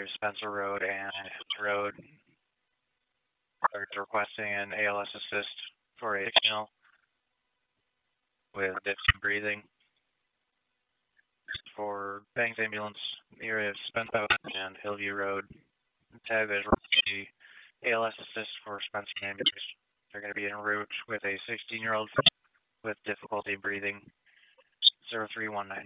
near Spencer Road and Road. They're requesting an ALS assist for a 6 with difficult breathing for Bangs Ambulance, the area of Spencer and Hillview Road. Tag is the ALS assist for Spencer Ambulance. They're going to be en route with a 16-year-old with difficulty breathing. 0319.